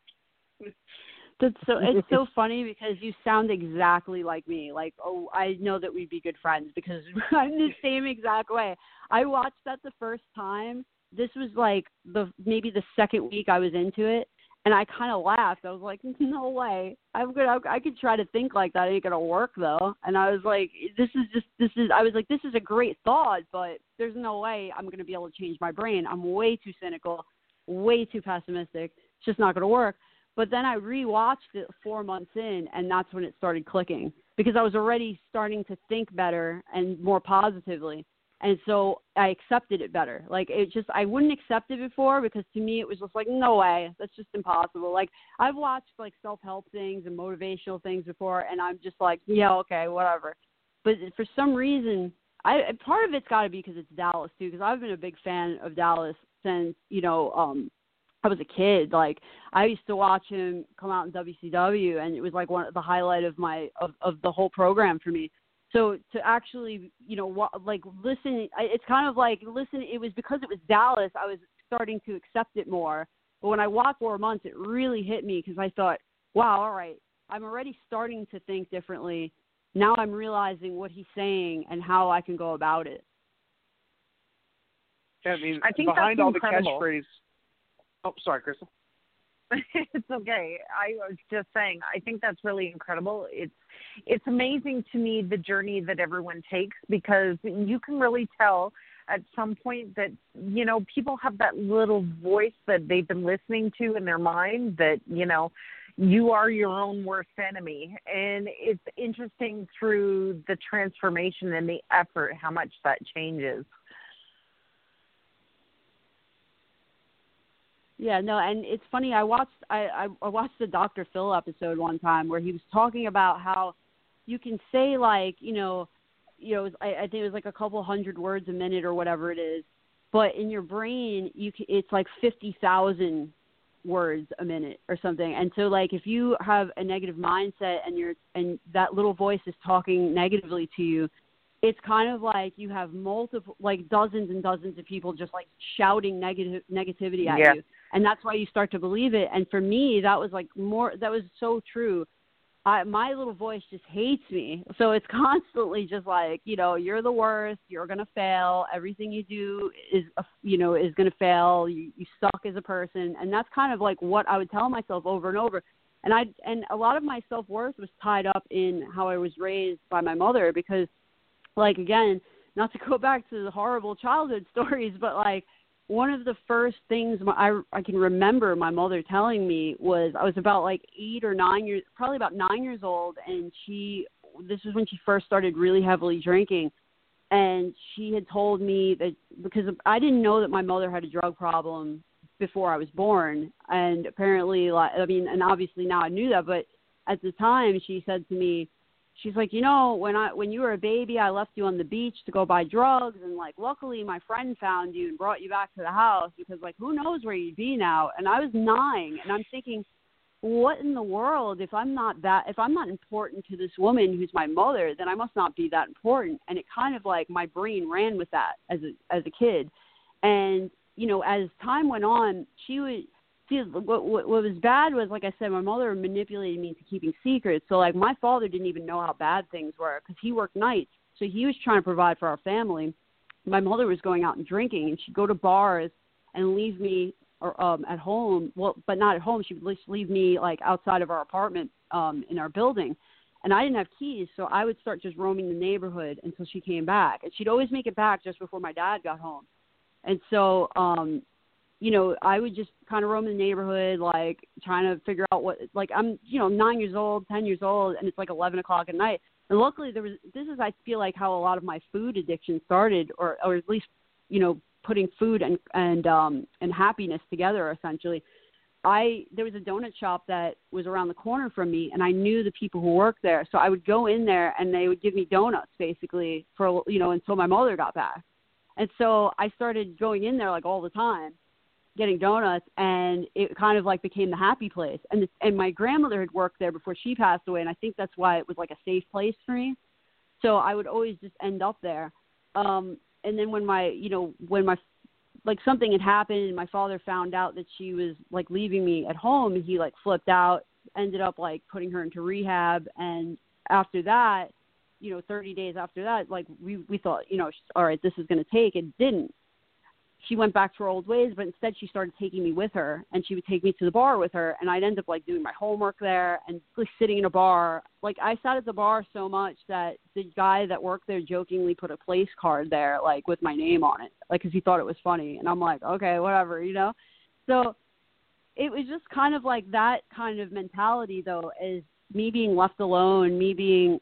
It's so funny because you sound exactly like me. Like, oh, I know that we'd be good friends because I'm the same exact way. I watched that the first time. This was like maybe the second week I was into it, and I kind of laughed. I was like, no way. I could try to think like that. It ain't gonna work though. And I was like, this is a great thought, but there's no way I'm gonna be able to change my brain. I'm way too cynical, way too pessimistic. It's just not gonna work. But then I rewatched it 4 months in, and that's when it started clicking because I was already starting to think better and more positively. And so I accepted it better. Like, I wouldn't accept it before because to me it was just like, no way, that's just impossible. Like, I've watched like self-help things and motivational things before, and I'm just like, yeah, okay, whatever. But for some reason, part of it's got to be because it's Dallas too, because I've been a big fan of Dallas since, you know, I was a kid. Like, I used to watch him come out in WCW, and it was like the highlight of the whole program for me. So to actually, listen, it's kind of like, listen, it was because it was Dallas, I was starting to accept it more. But when I watched 4 months, it really hit me because I thought, wow, all right, I'm already starting to think differently. Now I'm realizing what he's saying and how I can go about it. Yeah, I mean, I think behind that's all incredible. the catchphrase. Oh, sorry, Crystal. It's okay. I was just saying, I think that's really incredible. It's amazing to me the journey that everyone takes, because you can really tell at some point that, people have that little voice that they've been listening to in their mind that, you are your own worst enemy. And it's interesting through the transformation and the effort how much that changes. Yeah, no, and it's funny. I watched the Dr. Phil episode one time where he was talking about how you can say I think it was like a couple hundred words a minute or whatever it is, but in your brain it's like 50,000 words a minute or something. And so if you have a negative mindset and that little voice is talking negatively to you, it's kind of like you have multiple, dozens and dozens of people just shouting negativity at you. And that's why you start to believe it. And for me, that was that was so true. My little voice just hates me. So it's constantly just you're the worst, you're going to fail. Everything you do is going to fail. You suck as a person. And that's kind of what I would tell myself over and over. And a lot of my self-worth was tied up in how I was raised by my mother, because again, not to go back to the horrible childhood stories, but one of the first things I can remember my mother telling me was I was about 8 or 9 years, probably about 9 years old, and this was when she first started really heavily drinking, and she had told me that, because I didn't know that my mother had a drug problem before I was born, and apparently, and obviously now I knew that, but at the time she said to me, she's like, when you were a baby, I left you on the beach to go buy drugs, and luckily my friend found you and brought you back to the house, because who knows where you'd be now. And I was 9, and I'm thinking, what in the world, if I'm not important to this woman who's my mother, then I must not be that important. And it kind of my brain ran with that as a kid. And as time went on, she would. See, what was bad was, like I said, my mother manipulated me into keeping secrets. So, my father didn't even know how bad things were because he worked nights. So he was trying to provide for our family. My mother was going out and drinking, and she'd go to bars and leave me at home. Well, but not at home. She would just leave me, outside of our apartment in our building. And I didn't have keys, so I would start just roaming the neighborhood until she came back. And she'd always make it back just before my dad got home. And so I would just kind of roam the neighborhood, trying to figure out what, I'm, 9 years old, 10 years old, and it's 11 o'clock at night. And luckily I feel how a lot of my food addiction started, or at least, putting food and happiness together, essentially. There was a donut shop that was around the corner from me, and I knew the people who worked there. So I would go in there and they would give me donuts basically for, until my mother got back. And so I started going in there all the time, getting donuts, and it kind of became the happy place. And my grandmother had worked there before she passed away, and I think that's why it was a safe place for me. So I would always just end up there. And then when something had happened and my father found out that she was leaving me at home, he flipped out, ended up putting her into rehab. And after that, 30 days after that, we thought, all right, this is going to take. It didn't. She went back to her old ways, but instead she started taking me with her, and she would take me to the bar with her, and I'd end up doing my homework there and sitting in a bar. I sat at the bar so much that the guy that worked there jokingly put a place card there, with my name on it, because he thought it was funny. And I'm okay, whatever, So it was just kind of that kind of mentality, though, is me being left alone, me being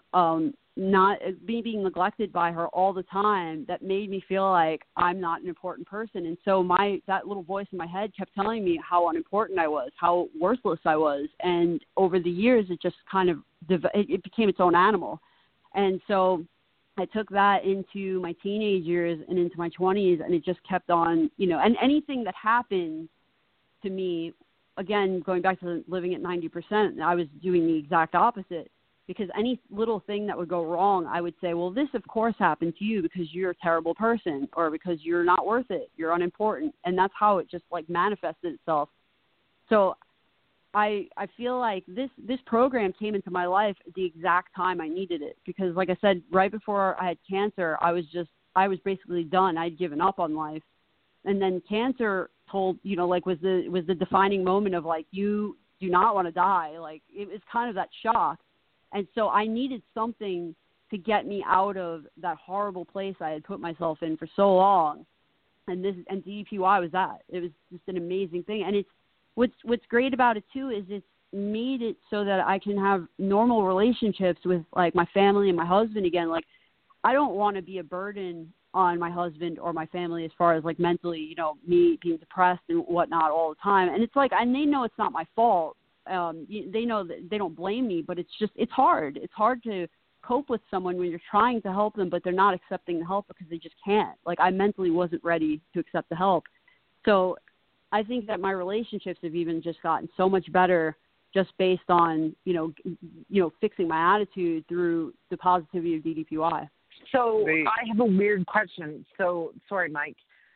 being neglected by her all the time, that made me feel I'm not an important person. And so that little voice in my head kept telling me how unimportant I was, how worthless I was. And over the years, it just kind of it became its own animal. And so I took that into my teenage years and into my 20s, and it just kept on, and anything that happened to me, again, going back to living at 90%, I was doing the exact opposite. because any little thing that would go wrong, I would say, well, this of course happened to you because you're a terrible person or because you're not worth it. You're unimportant. And that's how it just like manifested itself. So I feel like this program came into my life at the exact time I needed it, because like I said, right before I had cancer, I was basically done. I'd given up on life. And then cancer was the defining moment of like, you do not want to die. Like it was kind of that shock. And so I needed something to get me out of that horrible place I had put myself in for so long. And DDPY was that. It was just an amazing thing. And what's great about it too is it's made it so that I can have normal relationships with like my family and my husband again. Like I don't want to be a burden on my husband or my family as far as like mentally, me being depressed and whatnot all the time. And it's like, and they know it's not my fault. They know that they don't blame me, but it's hard. It's hard to cope with someone when you're trying to help them, but they're not accepting the help because they just can't. Like I mentally wasn't ready to accept the help. So I think that my relationships have even just gotten so much better just based on, fixing my attitude through the positivity of DDPY. So I have a weird question. So, sorry, Mike.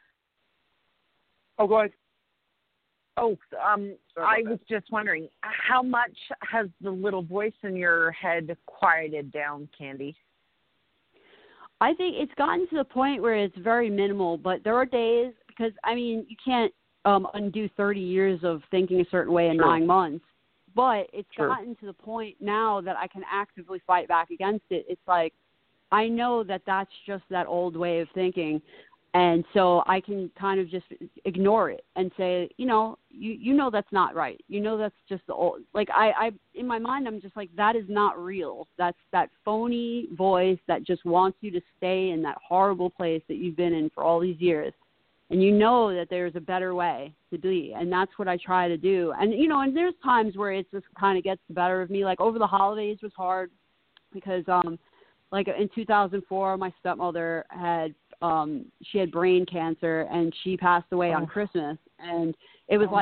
Oh, go ahead. Oh, I was just wondering, how much has the little voice in your head quieted down, Candy? I think it's gotten to the point where it's very minimal, but there are days, because, you can't undo 30 years of thinking a certain way in 9 months, but it's gotten to the point now that I can actively fight back against it. It's like, I know that that's just that old way of thinking. And so I can kind of just ignore it and say, you know that's not right. That's just the old, like I in my mind, I'm just like, that is not real. That's that phony voice that just wants you to stay in that horrible place that you've been in for all these years. And that there's a better way to be. And that's what I try to do. And, and there's times where it just kind of gets the better of me. Like over the holidays was hard because, like in 2004, my stepmother she had brain cancer and she passed away on Christmas. And it was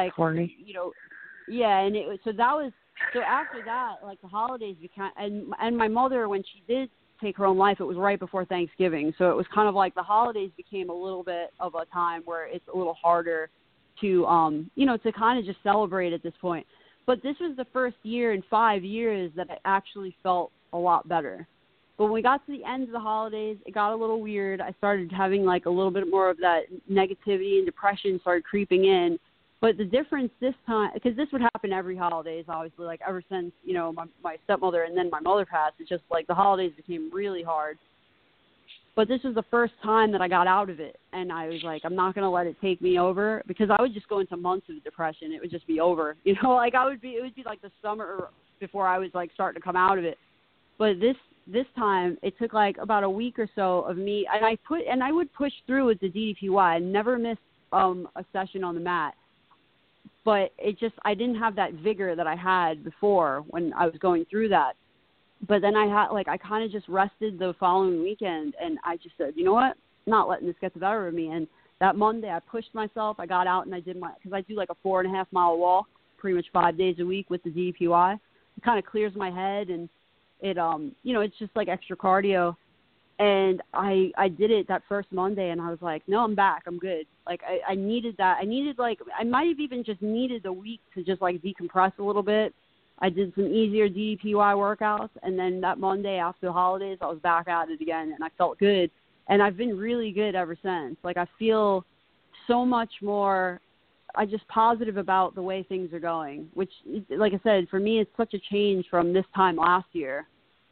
so after that, like the holidays became, and my mother, when she did take her own life, it was right before Thanksgiving. So it was kind of like the holidays became a little bit of a time where it's a little harder to, to kind of just celebrate at this point. But this was the first year in 5 years that I actually felt a lot better. But when we got to the end of the holidays, it got a little weird. I started having like a little bit more of that negativity and depression started creeping in. But the difference this time, because this would happen every holidays, obviously, like ever since, my stepmother and then my mother passed, it's just like the holidays became really hard. But this was the first time that I got out of it. And I was like, I'm not going to let it take me over, because I would just go into months of depression. It would just be over. It would be like the summer before I was like starting to come out of it. But this time it took like about a week or so of me, and I would push through with the DDPY. I never missed a session on the mat, but I didn't have that vigor that I had before when I was going through that. But then I kind of just rested the following weekend, and I just said, you know what, I'm not letting this get the better of me. And that Monday I pushed myself. I got out and I did because I do like a 4.5 mile walk pretty much 5 days a week with the DDPY. It kind of clears my head, and it, it's just like extra cardio. And I did it that first Monday, and I was like, no, I'm back. I'm good. Like, I needed that. I might have even just needed a week to just like decompress a little bit. I did some easier DDPY workouts, and then that Monday after the holidays, I was back at it again, and I felt good. And I've been really good ever since. Like, I feel so much more, just positive about the way things are going, which, like I said, for me, it's such a change from this time last year.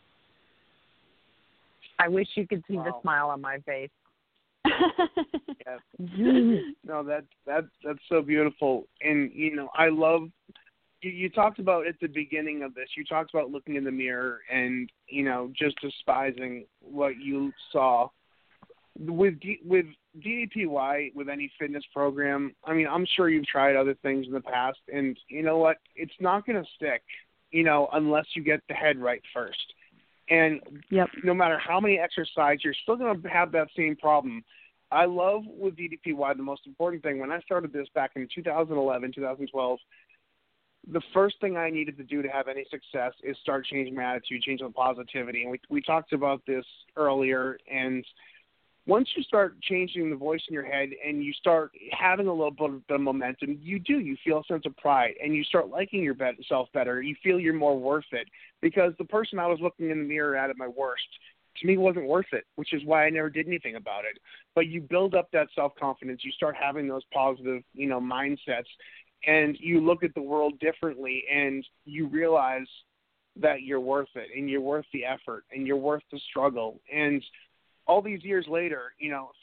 I wish you could see the smile on my face. Yeah. No, that's so beautiful. And, I love, you talked about at the beginning of this, you talked about looking in the mirror and, just despising what you saw. With DDPY, with any fitness program, I'm sure you've tried other things in the past, and you know what? It's not going to stick, unless you get the head right first. And no matter how many exercises, you're still going to have that same problem. I love with DDPY, the most important thing, when I started this back in 2011, 2012, the first thing I needed to do to have any success is start changing my attitude, changing the positivity. And we talked about this earlier. And once you start changing the voice in your head and you start having a little bit of momentum, you feel a sense of pride, and you start liking yourself better. You feel you're more worth it, because the person I was looking in the mirror at my worst, to me, wasn't worth it, which is why I never did anything about it. But you build up that self-confidence. You start having those positive, mindsets, and you look at the world differently, and you realize that you're worth it, and you're worth the effort, and you're worth the struggle. And all these years later,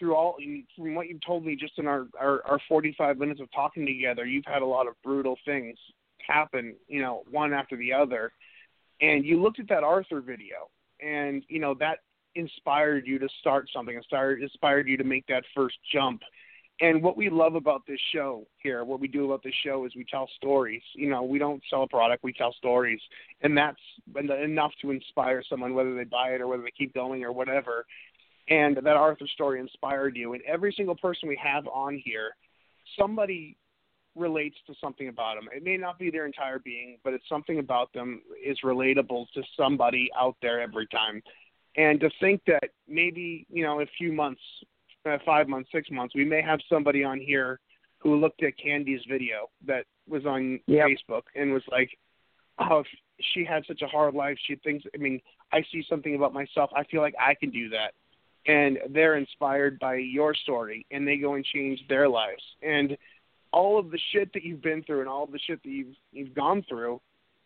from what you've told me just in our 45 minutes of talking together, you've had a lot of brutal things happen, one after the other. And you looked at that Arthur video, and, that inspired you to start something, inspired you to make that first jump. And what we love about this show here, what we do about this show is we tell stories. We don't sell a product, we tell stories. And that's enough to inspire someone, whether they buy it or whether they keep going or whatever. And that Arthur story inspired you. And every single person we have on here, somebody relates to something about them. It may not be their entire being, but it's something about them is relatable to somebody out there every time. And to think that maybe, a few months, 5 months, 6 months, we may have somebody on here who looked at Candy's video that was on Facebook and was like, oh, she had such a hard life. She thinks, I see something about myself. I feel like I can do that. And they're inspired by your story, and they go and change their lives. And all of the shit that you've been through and all of the shit that you've gone through,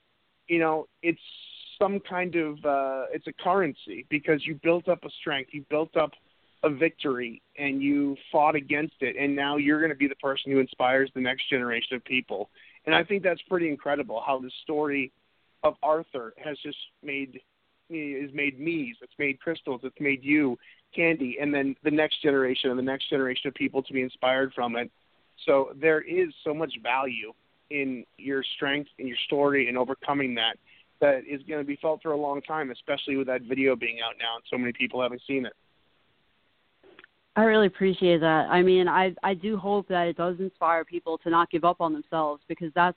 it's some kind of it's a currency, because you built up a strength, you built up a victory, and you fought against it, and now you're going to be the person who inspires the next generation of people. And I think that's pretty incredible how the story of Arthur has just made me, it's made Crystals, it's made you, Candy, and then the next generation and the next generation of people to be inspired from it. So there is so much value in your strength, in your story, and overcoming that is going to be felt for a long time, especially with that video being out now and so many people having seen it. I really appreciate that. I do hope that it does inspire people to not give up on themselves, because that's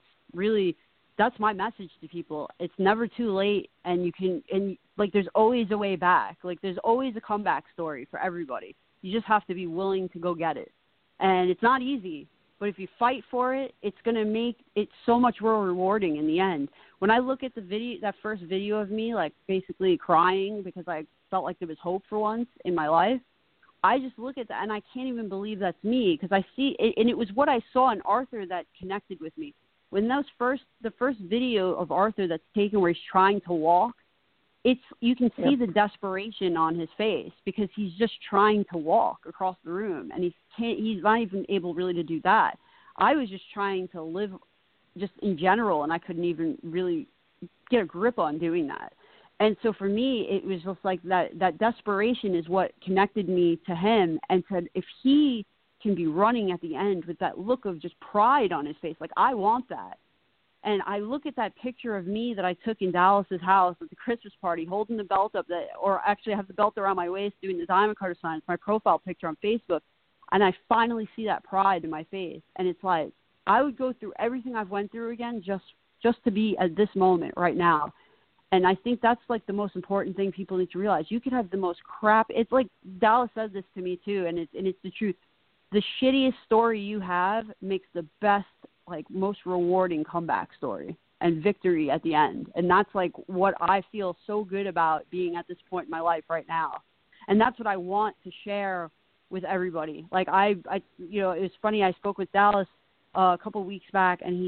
my message to people. It's never too late, and there's always a way back. There's always a comeback story for everybody. You just have to be willing to go get it. And it's not easy, but if you fight for it, it's going to make it so much more rewarding in the end. When I look at the video, that first video of me, basically crying because I felt like there was hope for once in my life, I just look at that and I can't even believe that's me, because I see it, and it was what I saw in Arthur that connected with me. When the first video of Arthur that's taken where he's trying to walk, you can see the desperation on his face, because he's just trying to walk across the room, and he's not even able really to do that. I was just trying to live just in general, and I couldn't even really get a grip on doing that. And so for me, it was just like that desperation is what connected me to him, and said, if he can be running at the end with that look of just pride on his face, I want that. And I look at that picture of me that I took in Dallas's house at the Christmas party, holding the belt up, or actually I have the belt around my waist doing the Diamond Cutter sign. It's my profile picture on Facebook. And I finally see that pride in my face. And it's like, I would go through everything I've went through again just to be at this moment right now. And I think that's the most important thing people need to realize. You could have the most crap. It's like Dallas said this to me too, and it's the truth. The shittiest story you have makes the best, most rewarding comeback story and victory at the end. And that's what I feel so good about being at this point in my life right now. And that's what I want to share with everybody. It was funny. I spoke with Dallas a couple of weeks back, and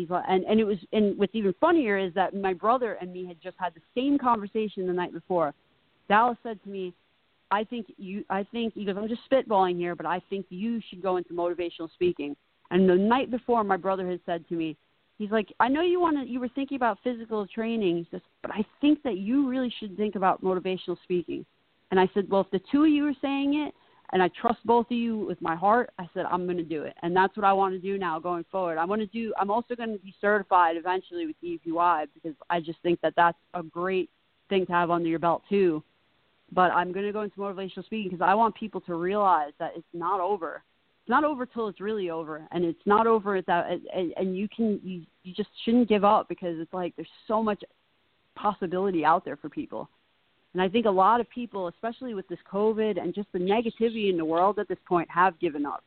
and what's even funnier is that my brother and me had just had the same conversation the night before. Dallas said to me, he goes, I'm just spitballing here, but I think you should go into motivational speaking. And the night before, my brother had said to me, he's like, I know you were thinking about physical training. He says, but I think that you really should think about motivational speaking. And I said, well, if the two of you are saying it, and I trust both of you with my heart, I said, I'm going to do it. And that's what I want to do now going forward. I'm also going to be certified eventually with DPY, because I just think that that's a great thing to have under your belt too. But I'm going to go into motivational speaking because I want people to realize that it's not over. not over till it's really over, and it's not over at that. And you just shouldn't give up, because it's like there's so much possibility out there for people. And I think a lot of people, especially with this COVID and just the negativity in the world at this point, have given up.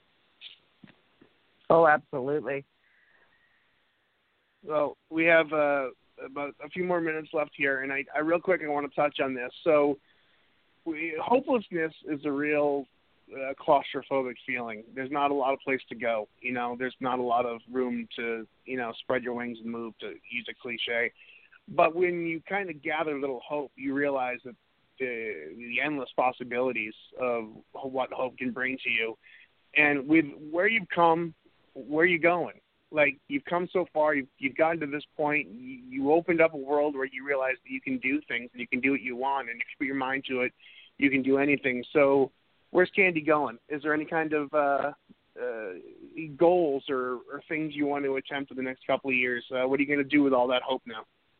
Oh, absolutely. Well, we have about a few more minutes left here, and I real quick, I want to touch on this. So hopelessness is a real claustrophobic feeling. There's not a lot of place to go. There's not a lot of room to, spread your wings and move, to use a cliche. But when you kind of gather a little hope, you realize that the endless possibilities of what hope can bring to you. And with where you've come, where are you going? Like, you've come so far, you've gotten to this point, you opened up a world where you realize that you can do things, and you can do what you want, and if you put your mind to it, you can do anything. So where's Candy going? Is there any kind of goals or things you want to attempt in the next couple of years? What are you going to do with all that hope now?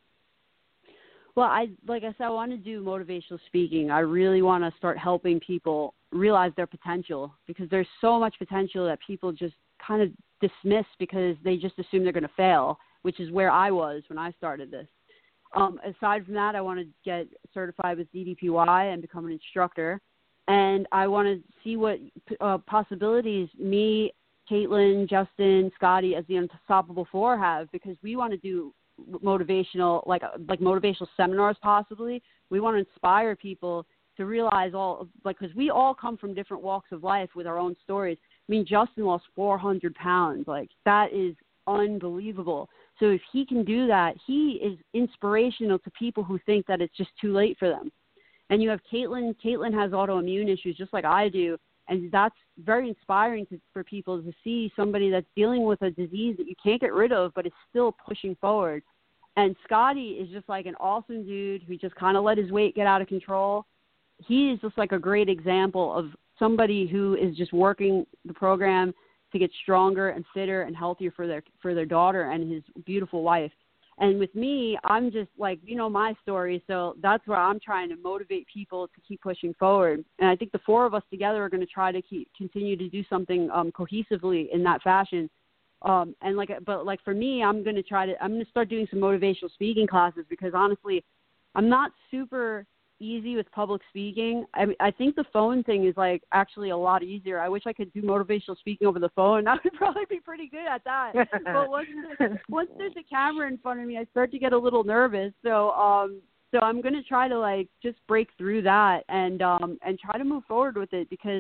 Well, like I said, I want to do motivational speaking. I really want to start helping people realize their potential, because there's so much potential that people just kind of dismiss because they just assume they're going to fail, which is where I was when I started this. Aside from that, I want to get certified with DDPY and become an instructor. And I want to see what possibilities me, Caitlin, Justin, Scotty as the Unstoppable Four have, because we want to do motivational, like motivational seminars possibly. We want to inspire people to realize because we all come from different walks of life with our own stories. I mean, Justin lost 400 pounds. Like, that is unbelievable. So if he can do that, he is inspirational to people who think that it's just too late for them. And you have Caitlin. Caitlin has autoimmune issues just like I do. And that's very inspiring for people to see somebody that's dealing with a disease that you can't get rid of, but is still pushing forward. And Scotty is just like an awesome dude who just kind of let his weight get out of control. He is just like a great example of somebody who is just working the program to get stronger and fitter and healthier for their daughter and his beautiful wife. And with me, I'm just like, my story. So that's where I'm trying to motivate people to keep pushing forward. And I think the four of us together are going to try to continue to do something cohesively in that fashion. But for me, I'm going to start doing some motivational speaking classes, because honestly, I'm not super easy with public speaking. I think the phone thing is like actually a lot easier. I wish I could do motivational speaking over the phone. I would probably be pretty good at that. But once there's a camera in front of me, I start to get a little nervous. So I'm going to try to just break through that and try to move forward with it, because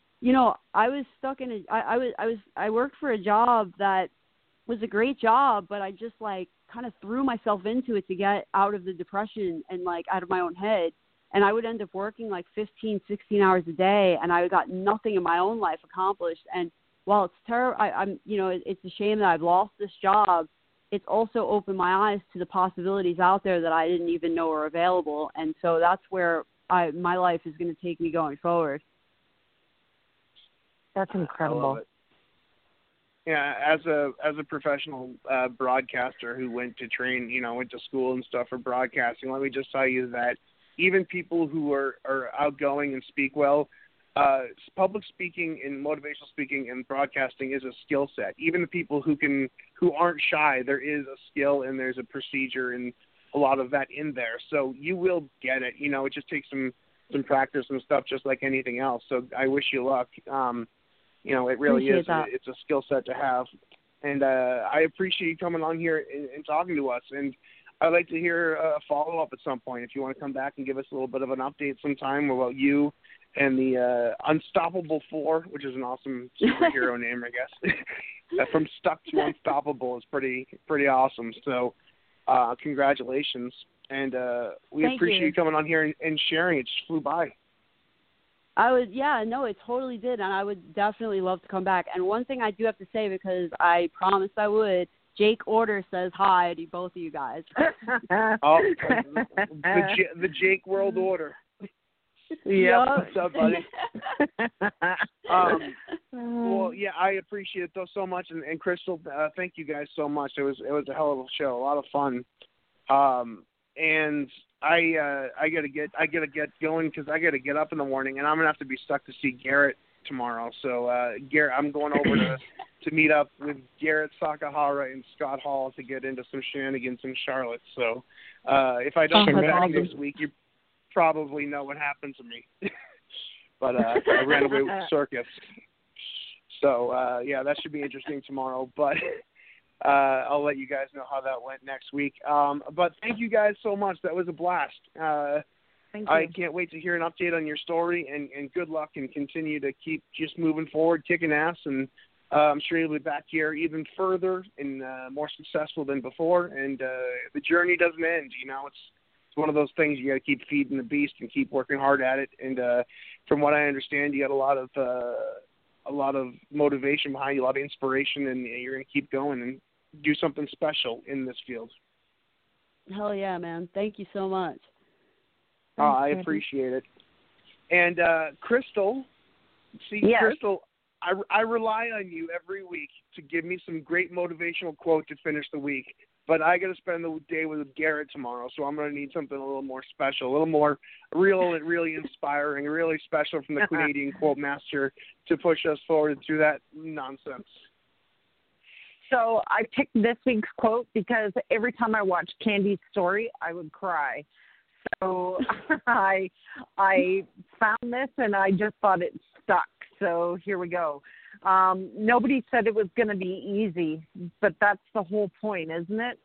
I was stuck in I worked for a job that was a great job, but I just kind of threw myself into it to get out of the depression and out of my own head. And I would end up working 15, 16 hours a day, and I got nothing in my own life accomplished. And while it's terrible, it's a shame that I've lost this job. It's also opened my eyes to the possibilities out there that I didn't even know were available. And so that's where my life is going to take me going forward. That's incredible. Yeah, as a professional broadcaster who went to train, went to school and stuff for broadcasting, let me just tell you that even people who are outgoing and speak well, public speaking and motivational speaking and broadcasting is a skill set. Even the people who aren't shy, there is a skill and there's a procedure and a lot of that in there. So you will get it. It just takes some practice and stuff, just like anything else. So I wish you luck. It really is. It's a skill set to have. And I appreciate you coming on here and talking to us. And I'd like to hear a follow-up at some point if you want to come back and give us a little bit of an update sometime about you and the Unstoppable Four, which is an awesome superhero name, I guess. From stuck to unstoppable is pretty awesome. So congratulations. And we appreciate you coming on here and sharing. It just flew by. It totally did, and I would definitely love to come back. And one thing I do have to say, because I promised I would, Jake Order says hi to both of you guys. Oh, the Jake World Order. Yeah, what's up, buddy? Well, yeah, I appreciate it so much, and Crystal, thank you guys so much. It was a hell of a show, a lot of fun. And I gotta get going because I gotta get up in the morning, and I'm gonna have to be stuck to see Garrett tomorrow. So, Garrett, I'm going over to meet up with Garrett Sakahara and Scott Hall to get into some shenanigans in Charlotte. So, if I don't come back next week, you probably know what happened to me. But I ran away with the circus. So, yeah, that should be interesting tomorrow. But I'll let you guys know how that went next week. But thank you guys so much. That was a blast. Thank you. I can't wait to hear an update on your story, and good luck, and continue to keep just moving forward, kicking ass, and I'm sure you'll be back here even further and more successful than before. And the journey doesn't end. You know, it's one of those things you got to keep feeding the beast and keep working hard at it. And from what I understand, you got a lot of motivation behind you, a lot of inspiration, and you're going to keep going and do something special in this field. Hell yeah, man. Thank you so much. I appreciate it. And Crystal, yes. Crystal, I rely on you every week to give me some great motivational quote to finish the week. But I got to spend the day with Garrett tomorrow, so I'm going to need something a little more special, a little more real and really inspiring, really special from the Canadian Quote Master to push us forward through that nonsense. So I picked this week's quote because every time I watched Candy's story, I would cry. So I found this and I just thought it stuck. So here we go. Nobody said it was going to be easy, but that's the whole point, isn't it?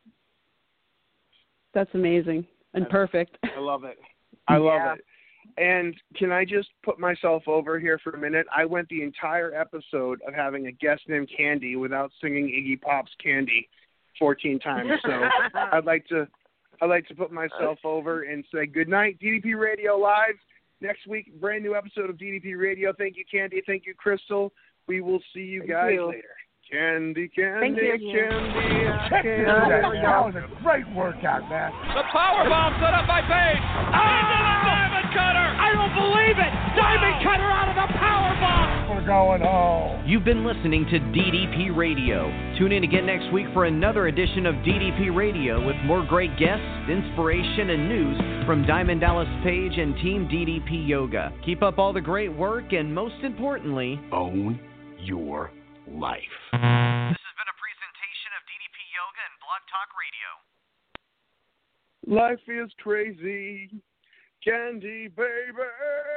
That's amazing and perfect. I love it. I love it. And can I just put myself over here for a minute? I went the entire episode of having a guest named Candy without singing Iggy Pop's Candy 14 times. So I'd like to put myself over and say good night, DDP Radio Live. Next week, brand new episode of DDP Radio. Thank you, Candy. Thank you, Crystal. We will see you guys later. Candy, Thank you. Candy. That was a great workout, man. The power bomb set up by Page. Into the Diamond Cutter. I don't believe it. Diamond Cutter out of the power bomb. We're going home. You've been listening to DDP Radio. Tune in again next week for another edition of DDP Radio with more great guests, inspiration, and news from Diamond Dallas Page and Team DDP Yoga. Keep up all the great work and, most importantly, own your life. This has been a presentation of DDP Yoga and Blog Talk Radio. Life is crazy. Candy, baby.